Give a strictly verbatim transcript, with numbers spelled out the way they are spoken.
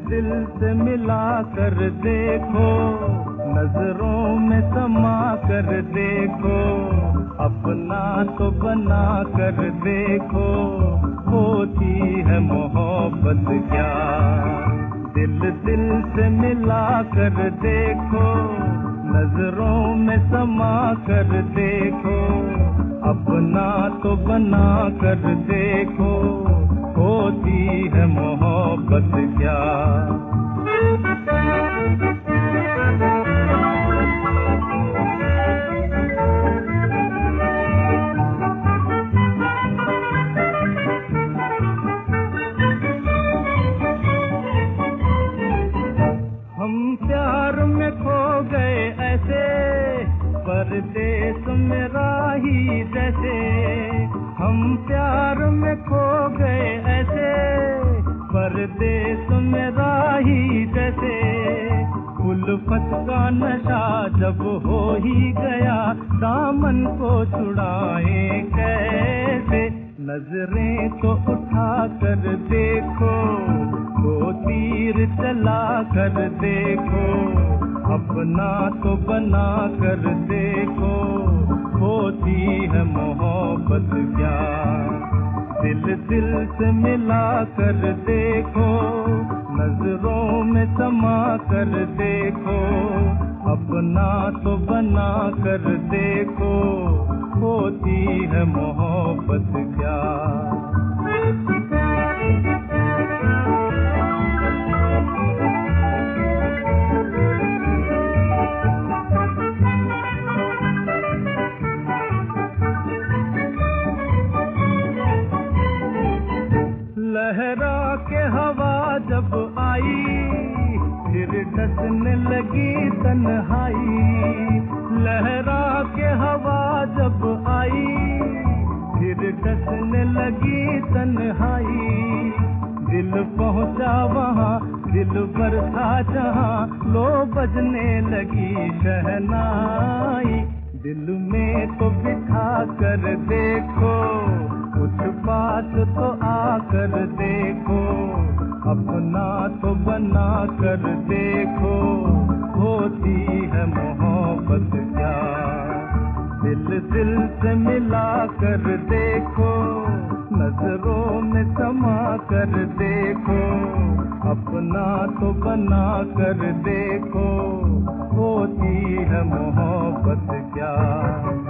दिल से मिला कर देखो, नजरों में समा कर देखो, अपना तो बना कर देखो, होती है मोहब्बत क्या। दिल दिल से मिला कर देखो, नजरों में समा कर देखो, अपना तो बना कर देखो, होती है मोहब्बत क्या। हम प्यार में खो गए ऐसे, परदेस में राही जैसे। हम प्यार में खो गए ऐसे, परदेस में राही जैसे। उल्फत का नशा जब हो ही गया, दामन को छुड़ाए कैसे। नजरें तो उठा कर देखो, दो तीर चला कर देखो, अपना तो बना कर देखो, होती है मोहब्बत क्या। दिल दिल से मिला कर देखो, नजरों में समा कर देखो, अपना तो बना कर देखो, होती है मोहब्बत क्या। लहरा के हवा जब आई, फिर डसने लगी तन्हाई। लहरा के हवा जब आई, फिर डसने लगी तन्हाई। दिल पहुंचा वहाँ, दिल बरसा जहाँ, लो बजने लगी शहनाई। दिल में तो बिठा कर देखो, कुछ बात तो आकर देखो, अपना तो बना कर देखो, होती है मोहब्बत क्या। दिल दिल से मिला कर देखो, नजरों में समा कर देखो, अपना तो बना कर देखो, होती है मोहब्बत क्या।